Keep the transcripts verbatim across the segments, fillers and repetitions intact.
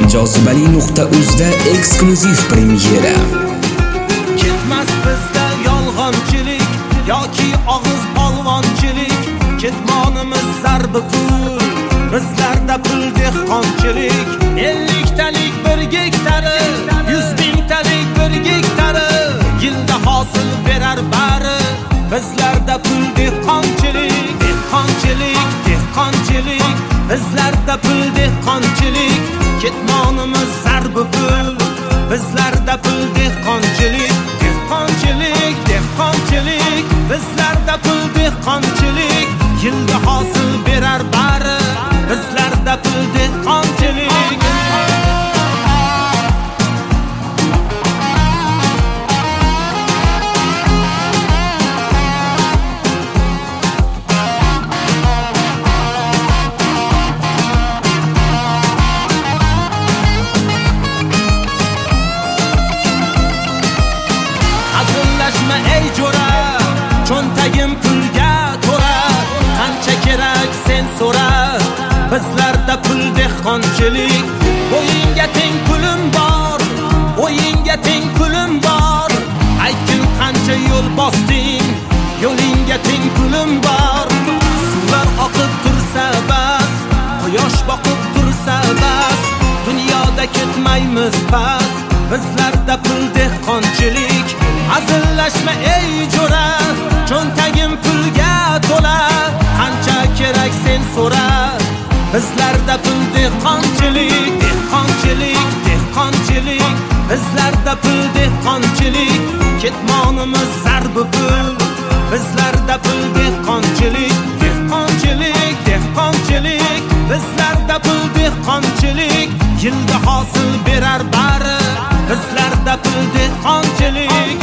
Jozibali nuqta uzda eksklyuziv premyera. Ketmas bizda yolg'onchilik yoki og'iz polvonchilik, ketmonimiz zarbi pul, bizlarda pul dehqonchilik. elliktalik bir gektari, yuz mingtalik bir gektari, yilda hosil berar bari, bizlarda pul dehqonchilik, dehqonchilik, dehqonchilik, bizlarda pul dehqonchilik, ketmonimiz zarbi pul, bizlarda pul dehqonchilik, dehqonchilik, dehqonchilik, bizlarda pul dehqonchilik, yilda hosil berar bari, bizlarda pul dehqonchilik. Hazillashma ey jo'ra, cho'ntagim pulga to'ra, qancha kerak sen so'ra, bizlarda pul dehqonchilik. O'yinga teng pulim bor, o'yinga teng pulim bor, aytgin qancha yo'l bosding, yo'lingga teng pulim bor. Suvlar oqib tursa bas, quyosh boqib tursa bas, dunyoda ketmaymiz past, bizlarda pul dehqonchilik. Hazillashma ey jo'ra, cho'ntagim pulga to'la, qancha kerak sen so'ra, bizlarda pul dehqonchilik, dehqonchilik, dehqonchilik, bizlarda pul dehqonchilik, ketmonimiz zarbi pul, bizlarda pul dehqonchilik, dehqonchilik, dehqonchilik, bizlarda pul dehqonchilik, yilda hosil berar bari, bizlarda pul dehqonchilik.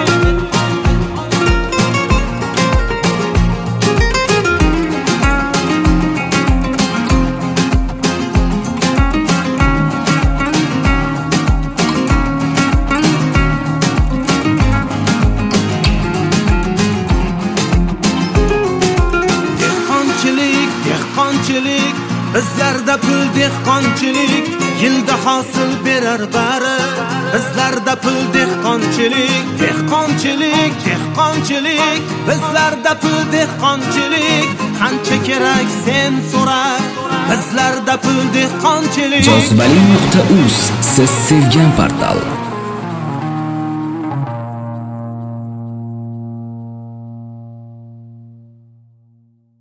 Dehqonchilik, bizlarda pul dehqonchilik, yilda hosil berar bari, bizlarda pul dehqonchilik, dehqonchilik, dehqonchilik, bizlarda pul dehqonchilik, qancha kerak sen so'ra, bizlarda pul dehqonchilik. Jozibali nuqta uz siz sevgan portal.